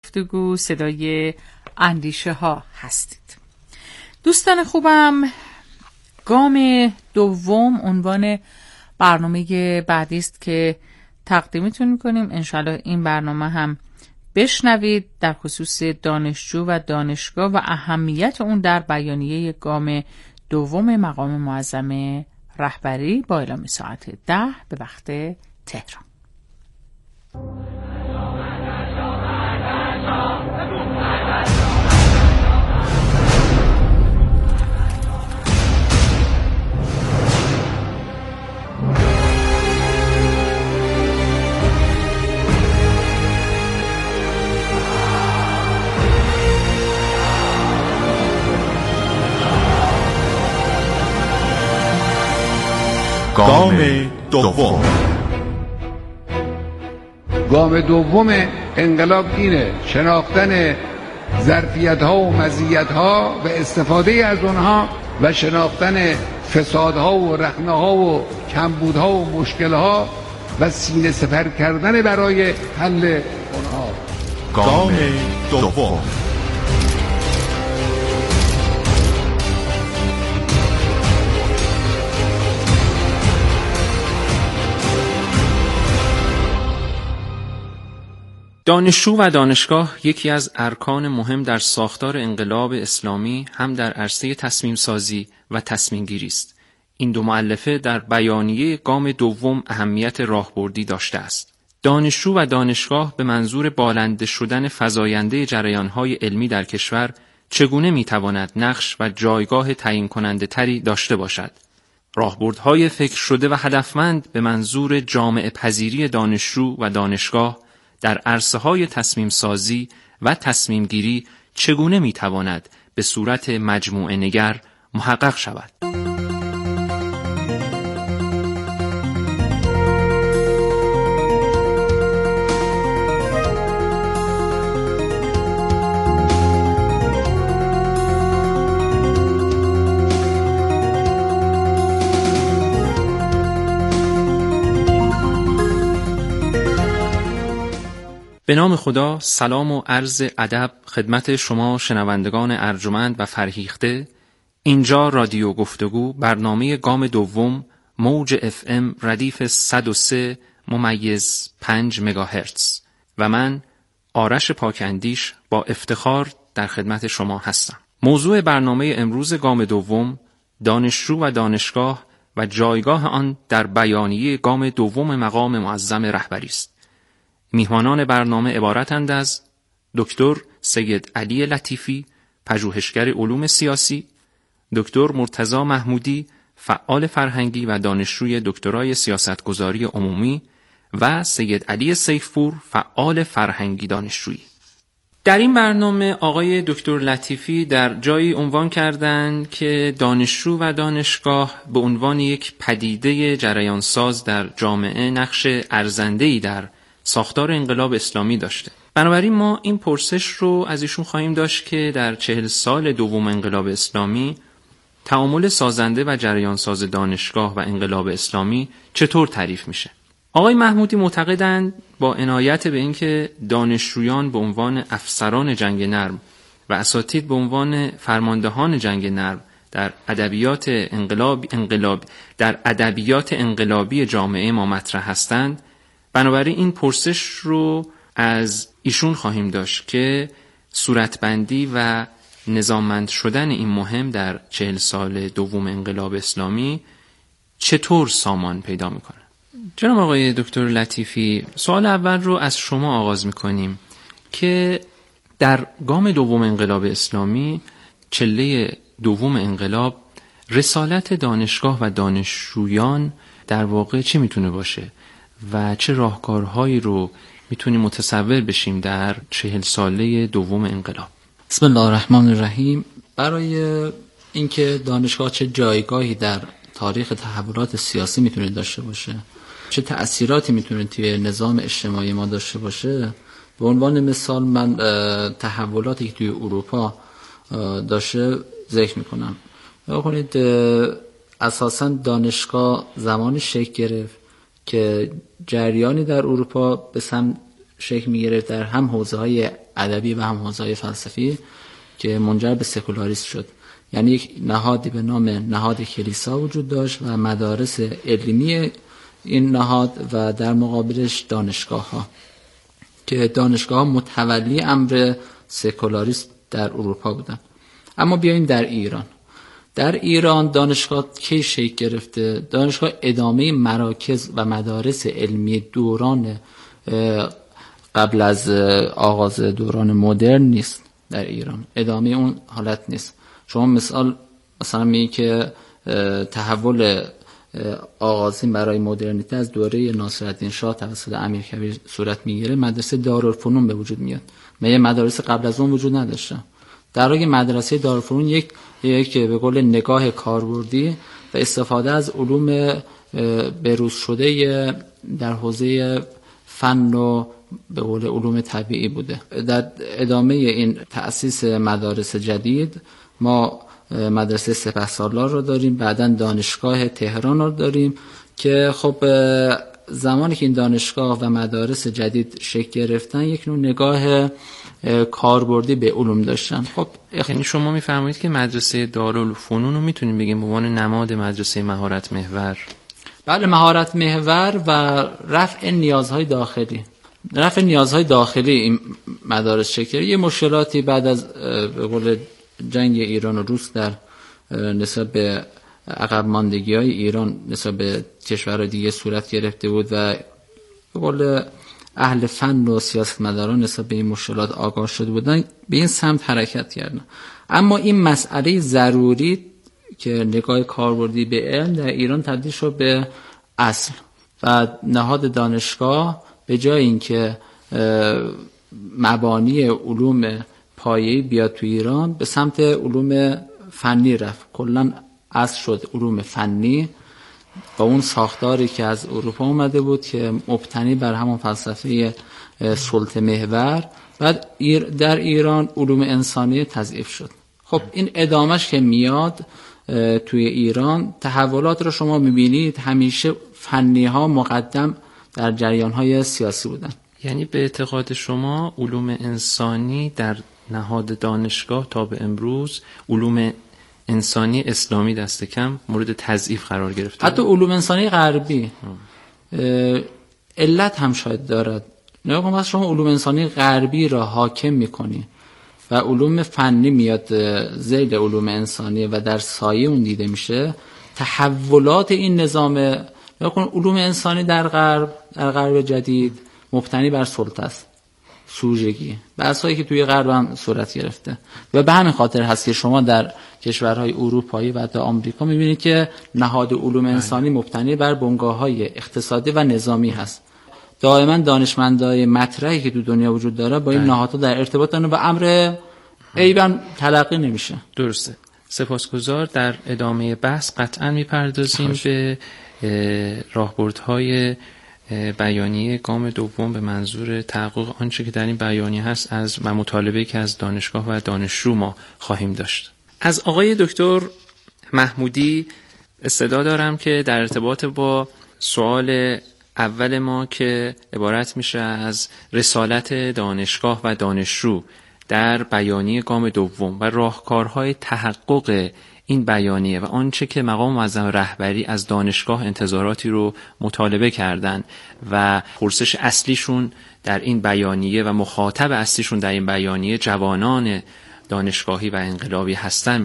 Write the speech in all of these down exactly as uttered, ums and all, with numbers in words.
گفتگو، صدای اندیشه ها هستید. دوستان خوبم، گام دوم عنوان برنامه بعدی است که تقدیمتون میکنیم. انشالله این برنامه هم بشنوید در خصوص دانشجو و دانشگاه و اهمیت اون در بیانیه گام دوم مقام معظم رهبری با اعلام ساعت ده به وقت تهران. گام دوم. گام دوم انقلاب اینه: شناختن ظرفیت‌ها و مزیت‌ها و استفاده از اونها و شناختن فسادها و رخنه‌ها و کمبودها و مشکل‌ها و سینه سپر کردن برای حل اونها. گام دوم. دانشجو و دانشگاه یکی از ارکان مهم در ساختار انقلاب اسلامی هم در عرصه تصمیم سازی و تصمیم گیری است. این دو مؤلفه در بیانیه گام دوم اهمیت راهبردی داشته است. دانشجو و دانشگاه به منظور بالنده شدن فزاینده جریان‌های علمی در کشور چگونه می‌تواند نقش و جایگاه تعیین کننده تری داشته باشد؟ راهبردهای فکر شده و هدفمند به منظور جامعه پذیری دانشجو و دانشگاه در عرصه‌های تصمیم سازی و تصمیم گیری چگونه می‌تواند به صورت مجموعه نگر محقق شود؟ به نام خدا، سلام و عرض ادب خدمت شما شنوندگان ارجمند و فرهیخته. اینجا رادیو گفتگو، برنامه گام دوم، موج اف ام ردیف صد و سه ممیز پنج مگاهرتز و من آرش پاکندیش با افتخار در خدمت شما هستم. موضوع برنامه امروز گام دوم، دانشجو و دانشگاه و جایگاه آن در بیانیه گام دوم مقام معظم رهبری است. میهمانان برنامه عبارتند از دکتر سید علی لطیفی، پژوهشگر علوم سیاسی، دکتر مرتضی محمودی، فعال فرهنگی و دانشجوی دکترای سیاستگذاری عمومی و سید علی سیفپور، فعال فرهنگی دانشجویی. در این برنامه آقای دکتر لطیفی در جایی عنوان کردند که دانشجو و دانشگاه به عنوان یک پدیده جریانساز در جامعه نقش ارزنده‌ای در ساختار انقلاب اسلامی داشته. بنابراین ما این پرسش رو از ایشون خواهیم داشت که در چهل سال دوم انقلاب اسلامی تعامل سازنده و جریانساز دانشگاه و انقلاب اسلامی چطور تعریف میشه؟ آقای محمودی معتقدند با عنایت به اینکه دانشجویان به عنوان افسران جنگ نرم و اساتید به عنوان فرماندهان جنگ نرم در ادبیات انقلاب انقلاب در ادبیات انقلابی جامعه ما مطرح هستند، بنابراین این پرسش رو از ایشون خواهیم داشت که صورتبندی و نظاممند شدن این مهم در چهل سال دوم انقلاب اسلامی چطور سامان پیدا میکنه. جناب آقای دکتر لطیفی، سوال اول رو از شما آغاز میکنیم که در گام دوم انقلاب اسلامی، چله دوم انقلاب، رسالت دانشگاه و دانشجویان در واقع چی میتونه باشه و چه راهکارهایی رو میتونیم متصور بشیم در چهل ساله دوم انقلاب؟ بسم الله الرحمن الرحیم. برای اینکه دانشگاه چه جایگاهی در تاریخ تحولات سیاسی میتونه داشته باشه، چه تأثیراتی میتونه توی نظام اجتماعی ما داشته باشه، به عنوان مثال من تحولاتی که توی اروپا داشته ذکر میکنم. بکنید اساساً دانشگاه زمانی شکل گرفت که جریانی در اروپا به سمت شکل می‌گرفت در هم حوزه‌های ادبی و هم حوزه‌های فلسفی که منجر به سکولاریسم شد. یعنی یک نهادی به نام نهاد کلیسا وجود داشت و مدارس علمی این نهاد و در مقابلش دانشگاه‌ها که دانشگاه‌ها متولی امر سکولاریسم در اروپا بودن. اما بیاییم در ایران. در ایران دانشگاه کی شکل گرفته؟ دانشگاه ادامه مراکز و مدارس علمی دوران قبل از آغاز دوران مدرن نیست. در ایران ادامه اون حالت نیست. شما مثال مثلا میگی که تحول آغازین برای مدرنیته از دوره ناصرالدین شاه توسط امیرکبیر صورت میگیره، مدرسه دارالفنون به وجود میاد. مگه مدارس قبل از اون وجود نداشته؟ در واقع مدرسه دارالفنون یک یک به قول نگاه کاربردی و استفاده از علوم بروز شده در حوزه فن و به قول علوم طبیعی بوده. در ادامه این تأسیس مدارس جدید ما مدرسه سپهسالار رو داریم، بعداً دانشگاه تهران رو داریم که خب زمانی که این دانشگاه و مدارس جدید شکل گرفتن یک نوع نگاه کاربردی به علوم داشتن. خب یعنی شما میفرمایید که مدرسه دارالفنون رو میتونیم بگیم به عنوان نماد مدرسه مهارت محور؟ بله، مهارت محور و رفع نیازهای داخلی. رفع نیازهای داخلی این مدارس شکل. یه مشکلاتی بعد از به قول جنگ ایران و روس در نسبت به عقب ماندگی‌های ایران نسبت به کشورهای دیگه صورت گرفته بود و به قول اهل فن و سیاستمداران نسبت به این مشکلات آگاه شده بودن، به این سمت حرکت کردن. اما این مسئله ضروری که نگاه کاربردی به علم در ایران تبدیل شد به اصل و نهاد دانشگاه به جای اینکه مبانی علوم پایه‌ای بیاد تو ایران به سمت علوم فنی رفت. کلاً اصل شد علوم فنی با اون ساختاری که از اروپا اومده بود که مبتنی بر همون فلسفه سلطه محور. بعد در ایران علوم انسانی تضعیف شد. خب این ادامش که میاد توی ایران، تحولات رو شما میبینید همیشه فنی ها مقدم در جریان های سیاسی بودن. یعنی به اعتقاد شما علوم انسانی در نهاد دانشگاه تا به امروز علوم انسانی اسلامی دست کم مورد تضعیف قرار گرفته؟ حتی علوم انسانی غربی علت هم شاید دارد. نگاه کنید شما علوم انسانی غربی را حاکم میکنی و علوم فنی میاد ذیل علوم انسانی و در سایه اون دیده میشه. تحولات این نظام، نگاه کنید علوم انسانی در غرب در غرب جدید مبتنی بر سلطه است، سوژگی، بحثایی که توی غرب هم صورت گرفته و به همین خاطر هست که شما در کشورهای اروپایی و حتی آمریکا می‌بینید که نهاد علوم انسانی مبتنی بر بنگاه‌های اقتصادی و نظامی هست. دائما دانشمندای مطرحی که تو دنیا وجود داره با این نهادها در ارتباط دارن و امر عیباً تلقی نمیشه. درسته. سپاسگزار. در ادامه بحث قطعاً می‌پردازیم به راهبردهای بیانیه گام دوم به منظور تحقق آنچه که در این بیانیه هست از و مطالبه که از دانشگاه و دانشجو ما خواهیم داشت. از آقای دکتر محمودی استدعا دارم که در ارتباط با سوال اول ما که عبارت میشه از رسالت دانشگاه و دانشجو در بیانیه گام دوم و راهکارهای تحقق این بیانیه و آنچه که مقام معظم رهبری از دانشگاه انتظاراتی رو مطالبه کردن و پرسش اصلیشون در این بیانیه و مخاطب اصلیشون در این بیانیه جوانان دانشگاهی و انقلابی هستن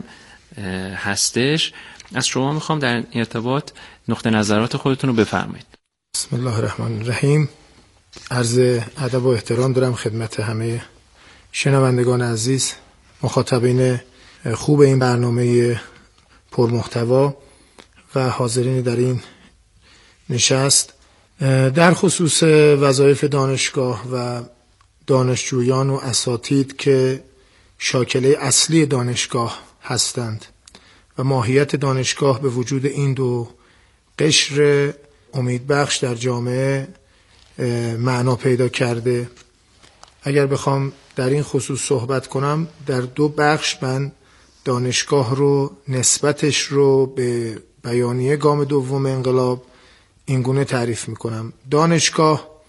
هستش، از شما میخوام در ارتباط نقطه نظرات خودتون رو بفرمایید. بسم الله الرحمن الرحیم. عرض ادب و احترام دارم خدمت همه شنوندگان عزیز، مخاطبین خوب این برنامه پرمحتوا و حاضرین در این نشست. در خصوص وظایف دانشگاه و دانشجویان و اساتید که شاکله اصلی دانشگاه هستند و ماهیت دانشگاه به وجود این دو قشر امیدبخش در جامعه معنا پیدا کرده، اگر بخوام در این خصوص صحبت کنم، در دو بخش من دانشگاه رو نسبتش رو به بیانیه گام دوم انقلاب اینگونه تعریف میکنم. دانشگاه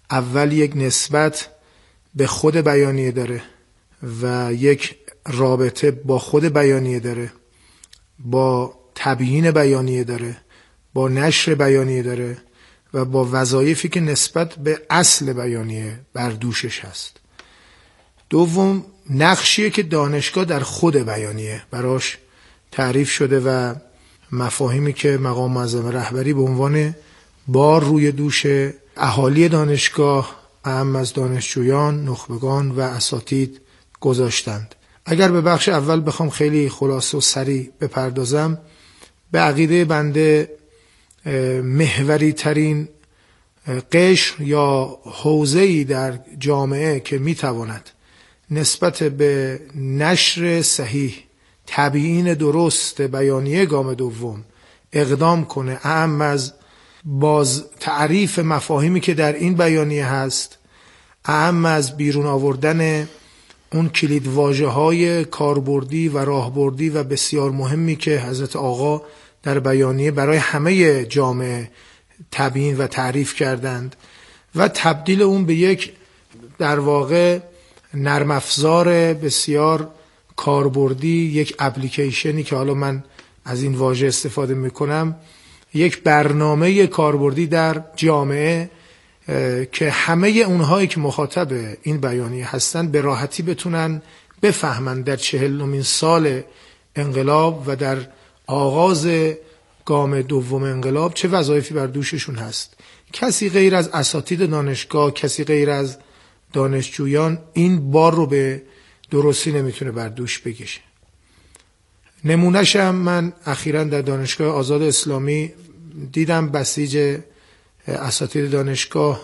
اول یک نسبت به خود بیانیه داره و یک رابطه با خود بیانیه داره، با تبیین بیانیه داره، با نشر بیانیه داره و با وظایفی که نسبت به اصل بیانیه بر دوشش هست. دوم، نقشیه که دانشگاه در خود بیانیه براش تعریف شده و مفاهیمی که مقام معظم رهبری به عنوان بار روی دوش اهالی دانشگاه، اهم از دانشجویان، نخبگان و اساتید گذاشتند. اگر به بخش اول بخوام خیلی خلاصه و سریع بپردازم، به عقیده بنده محوری ترین قشر یا حوزه‌ای در جامعه که میتواند نسبت به نشر صحیح، تبیین درست بیانیه گام دوم اقدام کنه، اهم از باز تعریف مفاهیمی که در این بیانیه هست، اهم از بیرون آوردن اون کلید واژه‌های کاربردی و راهبردی و بسیار مهمی که حضرت آقا در بیانیه برای همه جامعه تبیین و تعریف کردند و تبدیل اون به یک در واقع نرم افزار بسیار کاربردی، یک اپلیکیشنی که حالا من از این واژه استفاده میکنم، یک برنامه کاربردی در جامعه که همه اونهایی که مخاطب این بیانیه هستن به راحتی بتونن بفهمن در چهلمین سال انقلاب و در آغاز گام دوم انقلاب چه وظایفی بر دوششون هست. کسی غیر از اساتید دانشگاه، کسی غیر از دانشجویان این بار رو به درستی نمیتونه بر دوش بکشه. نمونه‌شم من اخیراً در دانشگاه آزاد اسلامی دیدم بسیج اساتید دانشگاه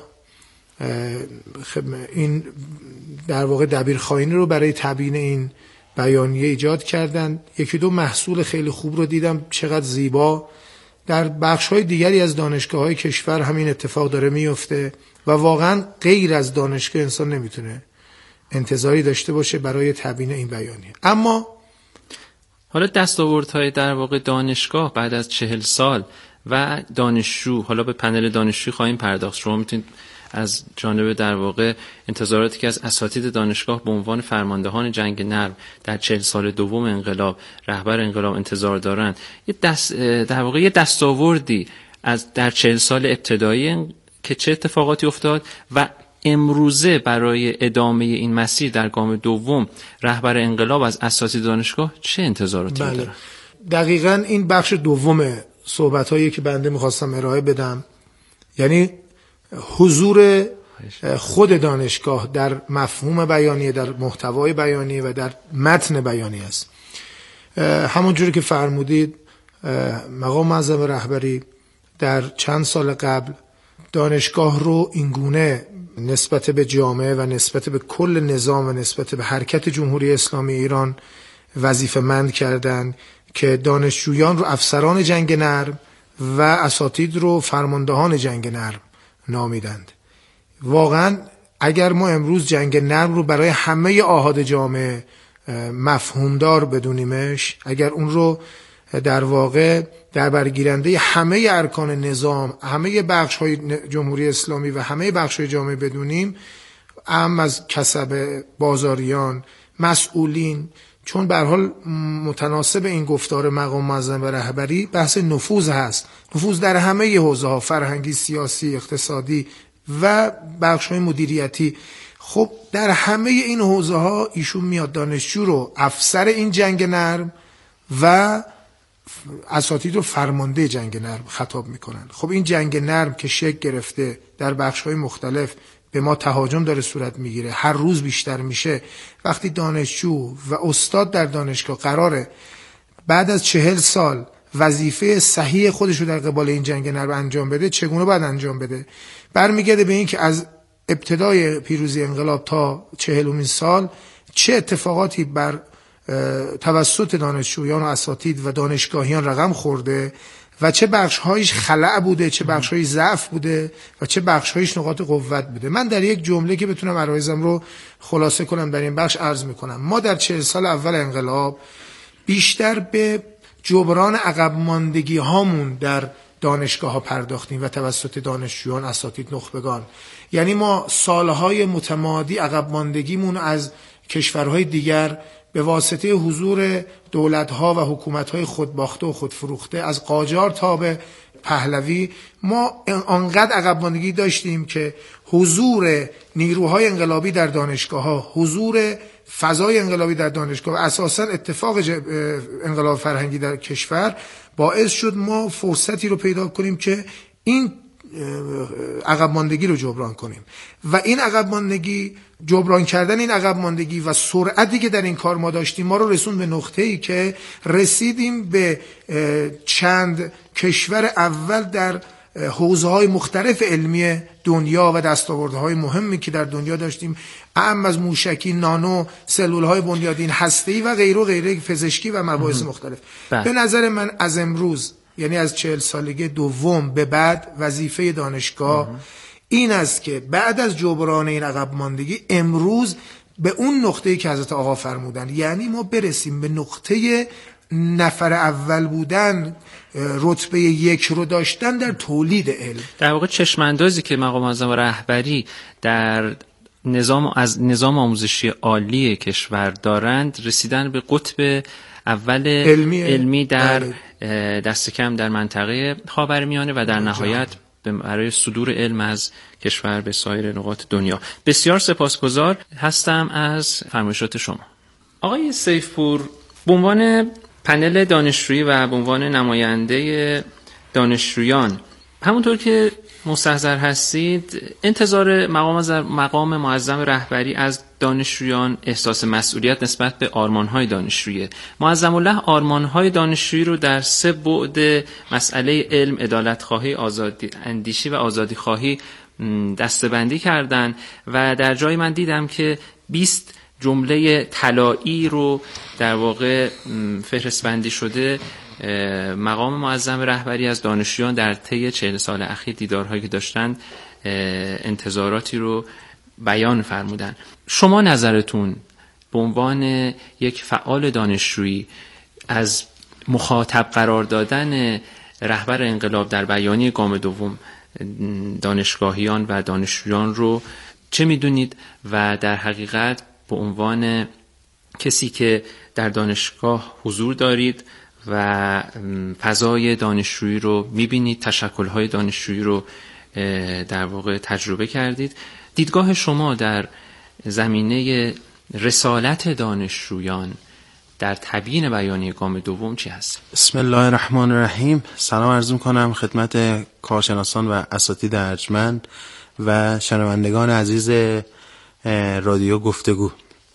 این در واقع دبیرخوانی رو برای تبیین این بیانیه ایجاد کردن. یکی دو محصول خیلی خوب رو دیدم، چقدر زیبا. در بخش‌های دیگری از دانشگاه‌های کشور همین اتفاق داره میفته و واقعا غیر از دانشگاه انسان نمیتونه انتظاری داشته باشه برای تبیین این بیانیه. اما حالا دستاوردهای در واقع دانشگاه بعد از چهل سال و دانشجو، حالا به پنل دانشجو خواهیم پرداخت. شما میتونید از جانب در واقع انتظاراتی که از اساتید دانشگاه به عنوان فرماندهان جنگ نرم در چهل سال دوم انقلاب، رهبر انقلاب انتظار دارند، یه دست در واقع یه دستاوردی از در چهل سال ابتدایی که چه اتفاقاتی افتاد و امروزه برای ادامه این مسیر در گام دوم رهبر انقلاب از اساتید دانشگاه چه انتظاراتی بله. داره؟ دقیقاً این بخش دوم صحبت‌هایی که بنده می‌خواستم ارائه بدم، یعنی حضور خود دانشگاه در مفهوم بیانیه، در محتوای بیانیه و در متن بیانیه است. همونجوری که فرمودید مقام معظم رهبری در چند سال قبل دانشگاه رو اینگونه نسبت به جامعه و نسبت به کل نظام و نسبت به حرکت جمهوری اسلامی ایران وظیفه‌مند کردند که دانشجویان رو افسران جنگ نرم و اساتید رو فرماندهان جنگ نرم نامیدند. واقعا اگر ما امروز جنگ نرم رو برای همه آحاد جامعه مفهومدار بدونیمش، اگر اون رو در واقع در برگیرنده همه ارکان نظام، همه بخش‌های جمهوری اسلامی و همه بخش‌های جامعه بدونیم، اهم از کسب بازاریان، مسئولین، چون به هر حال متناسب این گفتار مقام معظم و رهبری بحث نفوذ هست، نفوذ در همه حوزه‌ها، فرهنگی، سیاسی، اقتصادی و بخش‌های مدیریتی. خب در همه این حوزه‌ها ایشون میاد دانشجو رو افسر این جنگ نرم و اساتید رو فرمانده جنگ نرم خطاب میکنن. خب این جنگ نرم که شکل گرفته در بخش‌های مختلف به ما تهاجم داره صورت میگیره، هر روز بیشتر میشه. وقتی دانشجو و استاد در دانشگاه قراره بعد از چهل سال وظیفه صحیح خودش رو در قبال این جنگ نرم انجام بده، چگونه باید انجام بده؟ برمیگرده به این که از ابتدای پیروزی انقلاب تا چهلمین سال چه اتفاقاتی بر توسط دانشجویان و اساتید و دانشگاهیان رقم خورده و چه بخش‌هایش خلأ بوده، چه بخش‌هایش ضعف بوده و چه بخش‌هایش نقاط قوت بوده. من در یک جمله که بتونم عرایزم رو خلاصه کنم در این بخش عرض می‌کنم. ما در چهل سال اول انقلاب بیشتر به جبران عقب ماندگی هامون در دانشگاه ها پرداختیم و توسط دانشجویان، اساتید، نخبگان. یعنی ما سالهای متمادی عقب ماندگیمون از کشورهای دیگر به واسطه حضور دولت‌ها و حکومت‌های خودباخته و خودفروخته از قاجار تا به پهلوی ما انقدر عقب ماندگی داشتیم که حضور نیروهای انقلابی در دانشگاه‌ها، حضور فضای انقلابی در دانشگاه و اساساً اتفاق انقلاب فرهنگی در کشور باعث شد ما فرصتی رو پیدا کنیم که این عقب ماندگی رو جبران کنیم و این عقب ماندگی، جبران کردن این عقب ماندگی و سرعتی که در این کار ما داشتیم ما رو رسوند به نقطه‌ای که رسیدیم به چند کشور اول در حوزه‌های مختلف علمی دنیا و دستاوردهای مهمی که در دنیا داشتیم، اهم از موشکی، نانو، سلول‌های بنیادین، هسته‌ای و غیره و غیره، پزشکی و مباحث مختلف. به نظر من از امروز، یعنی از چهل سالگی دوم به بعد، وظیفه دانشگاه این است که بعد از جبران این عقب ماندگی امروز به اون نقطه‌ای که حضرت آقا فرمودن، یعنی ما برسیم به نقطه نفر اول بودن، رتبه یک رو داشتن در تولید علم. در واقع چشماندازی که مقام معظم رهبری در نظام از نظام آموزشی عالی کشور دارند، رسیدن به قطب اول علمی, علمی در دست کم در منطقه خاورمیانه و در نهایت برای صدور علم از کشور به سایر نقاط دنیا. بسیار سپاسگزار هستم از فرمایشات شما. آقای سیفپور، به عنوان پنل دانشجویی و به عنوان نماینده دانشجویان، همونطور که مستحضر هستید، انتظار مقام مقام معظم رهبری از دانشجویان احساس مسئولیت نسبت به آرمان‌های دانشجویی. معظم الله آرمان‌های دانشجویی رو در سه بعد مسئله علم، عدالت‌خواهی، آزادی اندیشی و آزادی خواهی دسته‌بندی کردن و در جای من دیدم که بیست جمله طلایی رو در واقع فهرست بندی شده مقام معظم رهبری از دانشجویان در طی چهل سال اخیر دیدارهایی که داشتن انتظاراتی رو بیان فرمودن. شما نظرتون به عنوان یک فعال دانشجویی از مخاطب قرار دادن رهبر انقلاب در بیانیه گام دوم دانشگاهیان و دانشجویان رو چه میدونید و در حقیقت به عنوان کسی که در دانشگاه حضور دارید و فضای دانشجویی رو میبینید، تشکل‌های دانشجویی رو در واقع تجربه کردید، دیدگاه شما در زمینه رسالت دانشجویان در تبیین بیانیه گام دوم چی هست؟ بسم الله الرحمن الرحیم. سلام عرض می‌کنم خدمت کارشناسان و اساتید ارجمند و شنوندگان عزیز رادیو گفتگو.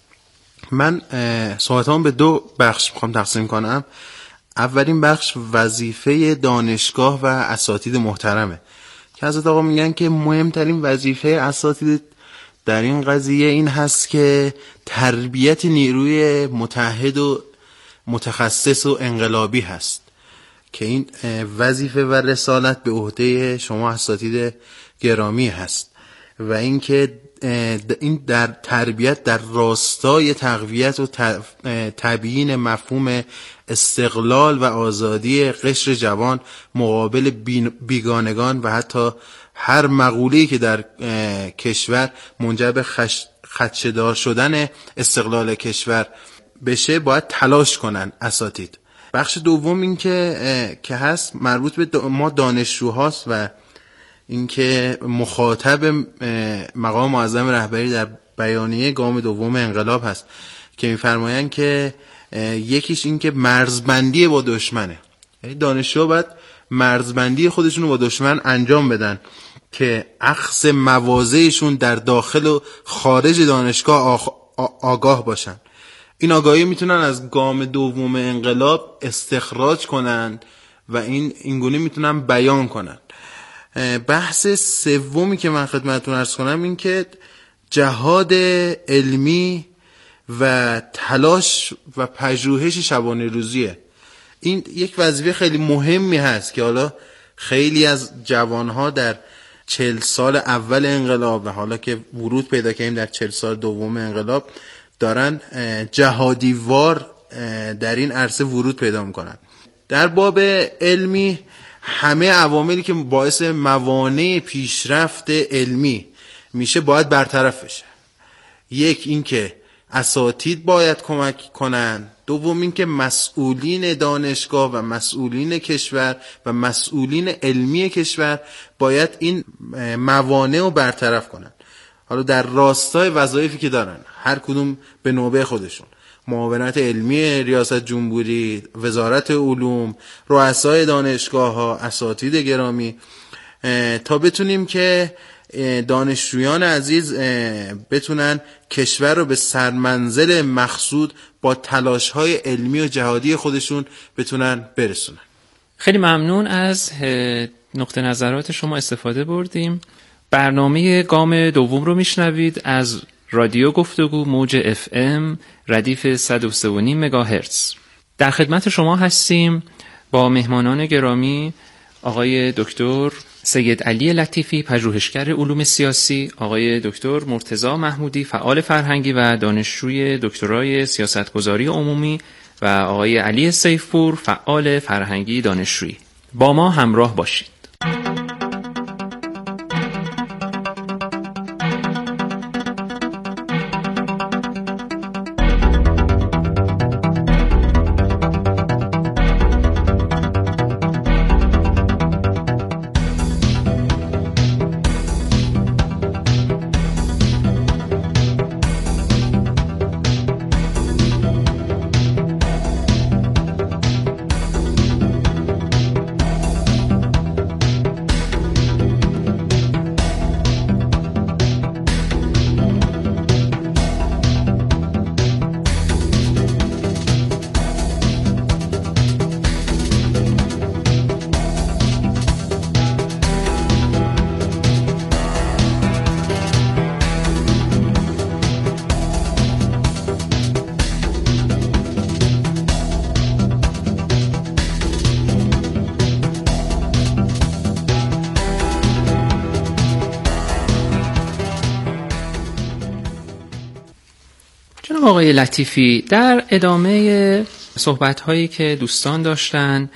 من صحبتام به دو بخش میخوام تقسیم کنم. اولین بخش وظیفه دانشگاه و اساتید محترمه که حضرت آقا میگن که مهمترین وظیفه اساتید در این قضیه این هست که تربیت نیروی متحد و متخصص و انقلابی هست، که این وظیفه و رسالت به عهده شما اساتید گرامی هست و اینکه این در تربیت در راستای تقویت و تبیین مفهوم استقلال و آزادی قشر جوان مقابل بیگانگان و حتی هر مقوله‌ای که در کشور منجر به خدشه‌دار شدن استقلال کشور بشه باید تلاش کنن اساتید. بخش دوم این که که هست مربوط به ما دانشجوهاست و اینکه مخاطب مقام معظم رهبری در بیانیه گام دوم انقلاب هست که می‌فرمایند که یکیش این که مرزبندی با دشمنه، یعنی دانشجوها باید مرزبندی خودشون رو با دشمن انجام بدن که اخذ مواضعشون در داخل و خارج دانشگاه آگاه باشن. این آگاهی میتونن از گام دوم انقلاب استخراج کنن و این اینگونه میتونن بیان کنن. بحث سومی که من خدمتتون عرض کنم این که جهاد علمی و تلاش و پژوهش شبانه روزیه. این یک وظیفه خیلی مهمی هست که حالا خیلی از جوانها در چهل سال اول انقلاب و حالا که ورود پیدا کردیم در چهل سال دوم انقلاب دارن جهادیوار در این عرصه ورود پیدا میکنن. در باب علمی همه عواملی که باعث موانع پیشرفت علمی میشه باید برطرف بشه. یک این که اساتید باید کمک کنن، دوم این که مسئولین دانشگاه و مسئولین کشور و مسئولین علمی کشور باید این موانع رو برطرف کنن. حالا در راستای وظایفی که دارن هر کدوم به نوبه خودشون، معاونت علمی ریاست جمهوری، وزارت علوم، رؤسای دانشگاه ها، اساتید گرامی، تا بتونیم که دانشجویان عزیز بتونن کشور رو به سرمنزل مقصود با تلاش‌های علمی و جهادی خودشون بتونن برسونن. خیلی ممنون از نقطه نظرات شما استفاده بردیم. برنامه گام دوم رو میشنوید از رادیو گفتگو موج اف ام ردیف صد و سه و نیم مگاهرتز. در خدمت شما هستیم با مهمانان گرامی آقای دکتر سید علی لطیفی پژوهشگر علوم سیاسی، آقای دکتر مرتضی محمودی فعال فرهنگی و دانشجوی دکترای سیاستگذاری عمومی و آقای علی سیفپور فعال فرهنگی دانشجویی. با ما همراه باشید. آقای لطیفی، در ادامه صحبت‌هایی که دوستان داشتن،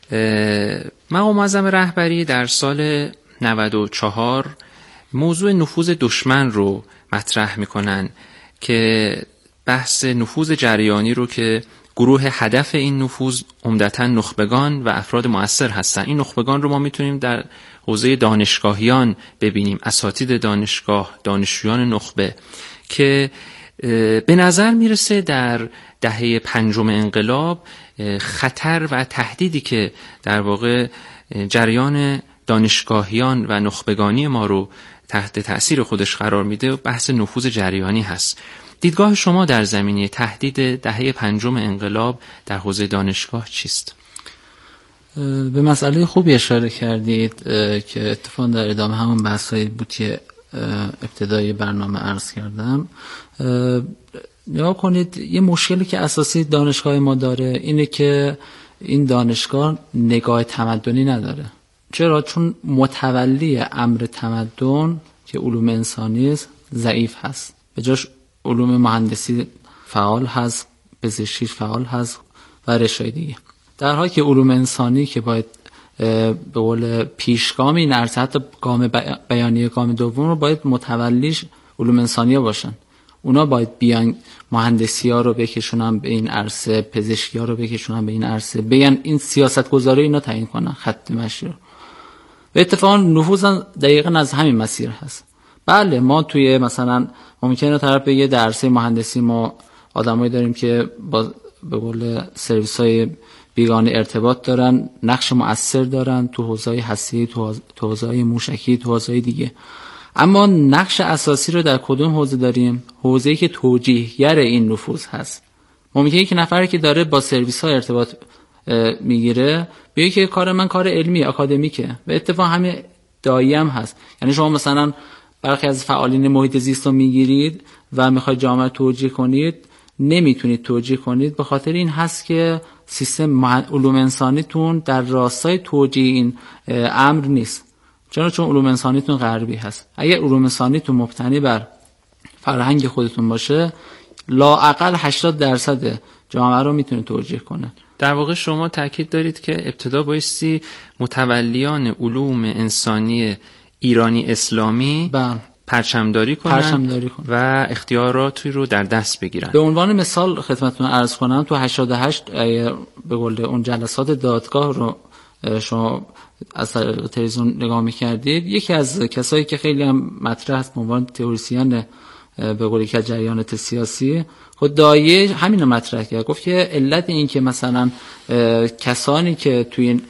مقام معظم رهبری در سال نود و چهار موضوع نفوذ دشمن رو مطرح می‌کنن که بحث نفوذ جریانی رو که گروه هدف این نفوذ عمدتاً نخبگان و افراد مؤثر هستن. این نخبگان رو ما میتونیم در حوزه دانشگاهیان ببینیم، اساتید دانشگاه، دانشجویان نخبه، که به نظر میرسه در دهه پنجم انقلاب خطر و تهدیدی که در واقع جریان دانشگاهیان و نخبگانی ما رو تحت تأثیر خودش قرار میده بحث نفوذ جریانی هست. دیدگاه شما در زمینه تهدید دهه پنجم انقلاب در حوزه دانشگاه چیست؟ به مسئله خوبی اشاره کردید که اتفاقا در ادامه همون بحثایی بود که ابتدای برنامه عرض کردم. نگاه کنید، یه مشکلی که اساسی دانشگاه ما داره اینه که این دانشگاه نگاه تمدنی نداره. چرا؟ چون متولی امر تمدن که علوم انسانی است ضعیف هست. به جاش علوم مهندسی فعال هست، پزشکی فعال هست و رشته دیگه. در حالی که علوم انسانی که باید به قول پیشگام این عرصه، حتی گام بیانیه گام دوم رو باید متولیش علوم انسانی باشن. اونا باید بیان مهندسی ها رو بکشونن به این عرصه، پزشکی ها رو بکشونن به این عرصه، بیان این سیاست گذاری اینا تعیین کنن خط مشی رو. و اتفاقا نفوذ دقیقاً از همین مسیر هست. بله، ما توی مثلا ممکنه طرف بگه در عرصه مهندسی ما آدمایی داریم که با به قول سرویس های بیگانه ارتباط دارن، نقش مؤثر دارن تو حوزه‌های هسته‌ای، تو حوزه‌های موشکی، تو حوزه‌های دیگه. اما نقش اساسی رو در کدوم حوزه داریم؟ حوزه‌ای که توجیهگر این نفوذ هست. ممکنه یک نفری که داره با سرویس‌ها ارتباط میگیره بگه که کار من کار علمی آکادمیکه و اتفاق همین دایی هم هست. یعنی شما مثلا برخی از فعالین محیط زیست رو میگیرید و میخواید جامعه رو توجیه کنید، نمیتونید توجیه کنید به خاطر این هست که سیستم علوم انسانیتون در راستای توجیه این امر نیست. چرا؟ چون علوم انسانیتون غربی هست. اگر علوم انسانیتون مبتنی بر فرهنگ خودتون باشه، لااقل هشتاد درصد جامعه رو میتونه توجیه کنه. در واقع شما تاکید دارید که ابتدا بایستی متولیان علوم انسانی ایرانی اسلامی بله پرچمداری کنن, پرچمداری کنن و اختیاراتی رو در دست بگیرن. به عنوان مثال خدمتتون عرض کنم تو هشتاد و هشت به قول اون جلسات دادگاه رو شما از تلویزیون نگاه می‌کردید، یکی از کسایی که خیلی هم مطرح است به عنوان تئوریسین به قول که جریانات سیاسی، خود دایه همین رو مطرح کرد، گفت که علت این که مثلا کسانی که توی این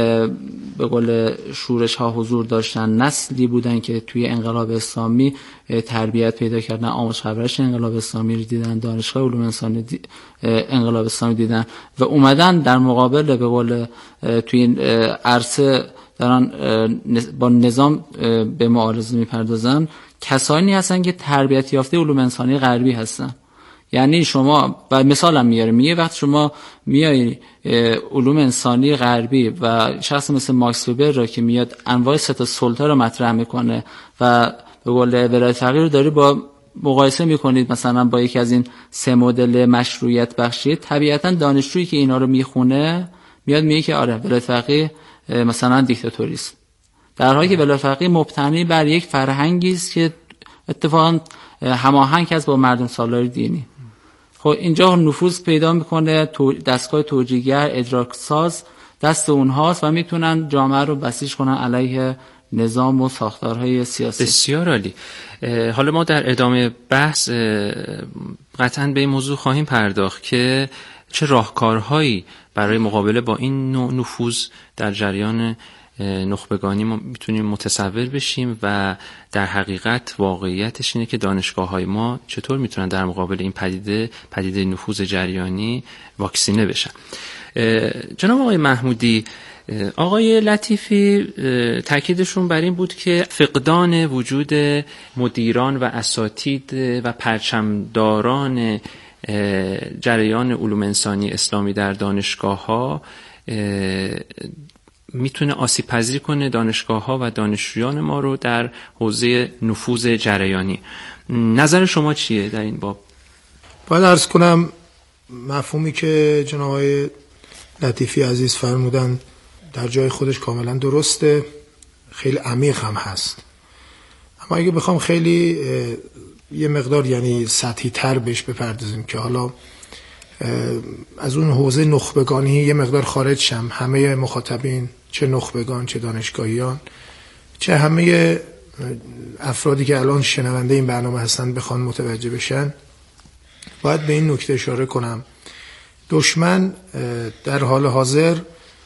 به قول شورش ها حضور داشتن نسلی بودن که توی انقلاب اسلامی تربیت پیدا کردن، آموزش پرورش انقلاب اسلامی رو دیدن، دانشگاه علوم انسانی دی انقلاب اسلامی دیدن و اومدن در مقابل به قول توی این عرصه دارن با نظام به معارضه میپردازن، کسانی هستن که تربیت یافته علوم انسانی غربی هستن. یعنی شما و مثالم میاره، میگه وقت شما میای علوم انسانی غربی و شخص مثل ماکس وبر را که میاد انواع سه سلطه رو مطرح میکنه و به قول ولایت فقیه رو داری با مقایسه میکنید مثلا با یکی از این سه مدل مشروعیت بخشی، طبیعتا دانشجویی که اینا رو میخونه میاد میگه که آره ولایت فقیه مثلا دیکتاتوری است، در حالی که ولایت فقیه مبتنی بر یک فرهنگی است که اتفاقا هماهنگ است با مردم سالاری دینی. خب اینجا نفوذ پیدا میکنه دستگاه توجیهگر، ادراک ساز دست اونهاست و میتونن جامعه رو بسیج کنن علیه نظام و ساختارهای سیاسی. بسیار عالی. حالا ما در ادامه بحث قطعاً به این موضوع خواهیم پرداخت که چه راهکارهایی برای مقابله با این نوع نفوذ در جریان نخبگانی ما میتونیم متصور بشیم و در حقیقت واقعیتش اینه که دانشگاه‌های ما چطور میتونن در مقابل این پدیده پدیده نفوذ جریانی واکسینه بشن. جناب آقای محمودی، آقای لطیفی تاکیدشون بر این بود که فقدان وجود مدیران و اساتید و پرچمداران جریان علوم انسانی اسلامی در دانشگاه‌ها میتونه آسیب پذیر کنه دانشگاه‌ها و دانشجویان ما رو در حوزه نفوذ جریانی. نظر شما چیه در این باب؟ باید عرض کنم مفهومی که جناب آقای لطیفی عزیز فرمودن در جای خودش کاملا درسته، خیلی عمیق هم هست، اما اگه بخوام خیلی یه مقدار یعنی سطحی تر بهش بپردازیم که حالا از اون حوزه نخبگانی یه مقدار خارج شم، همه مخاطبین چه نخبگان چه دانشگاهیان چه همه افرادی که الان شنونده این برنامه هستن بخوان متوجه بشن، باید به این نکته اشاره کنم. دشمن در حال حاضر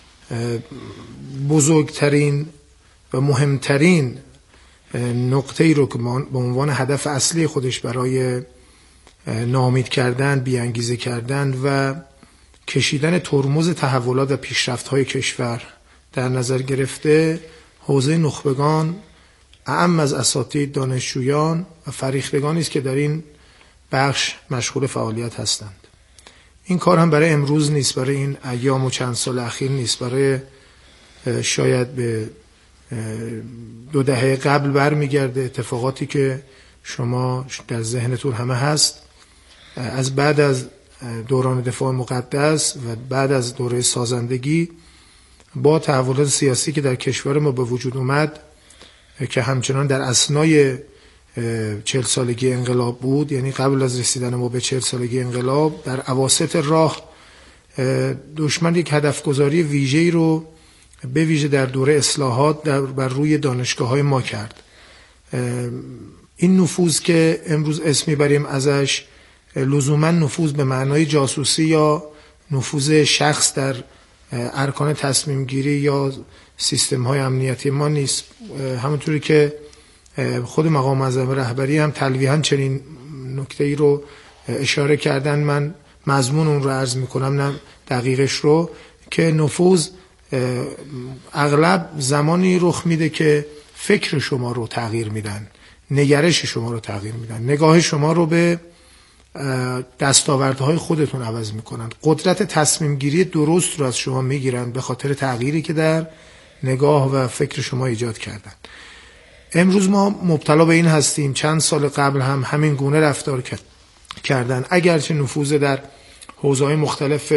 بزرگترین و مهمترین نقطه ای رو که به عنوان هدف اصلی خودش برای ناامید کردن، بیانگیزه کردن و کشیدن ترمز تحولات و پیشرفت‌های کشور در نظر گرفته، حوزه نخبگان اعم از اساتید، دانشجویان و فریختگانی است که در این بخش مشغول فعالیت هستند. این کار هم برای امروز نیست، برای این ایام و چند سال اخیر نیست، برای شاید به دو دهه قبل برمیگرده. اتفاقاتی که شما در ذهنتون همه هست، از بعد از دوران دفاع مقدس و بعد از دوره سازندگی با تحولات سیاسی که در کشور ما به وجود اومد که همچنان در اثنای چهل سالگی انقلاب بود، یعنی قبل از رسیدن ما به چهل سالگی انقلاب، در اواسط راه دشمن یک هدف گذاری ویژه‌ای رو به ویژه در دوره اصلاحات در بر روی دانشگاه‌های ما کرد. این نفوذ که امروز اسم میبریم ازش لزوما نفوذ به معنای جاسوسی یا نفوذ شخص در ارکان تصمیم گیری یا سیستم های امنیتی ما نیست. همونطوری که خود مقام معظم رهبری هم تلویحاً چنین نکته ای رو اشاره کردن، من مضمون اون رو عرض میکنم نه دقیقش رو، که نفوذ اغلب زمانی رخ میده که فکر شما رو تغییر میدن، نگرش شما رو تغییر میدن، نگاه شما رو به دستاوردهای خودتون عوض میکنن، قدرت تصمیم گیری درست رو از شما میگیرن به خاطر تغییری که در نگاه و فکر شما ایجاد کردن. امروز ما مبتلا به این هستیم، چند سال قبل هم همین گونه رفتار کردن، اگرچه نفوذ در حوزه‌های مختلف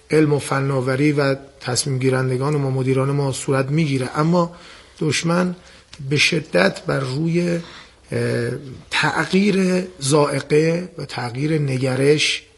علم و فناوری و تصمیم گیرندگان ما، مدیران ما صورت میگیره، اما دشمن به شدت بر روی تغییر ذائقه و تغییر نگرش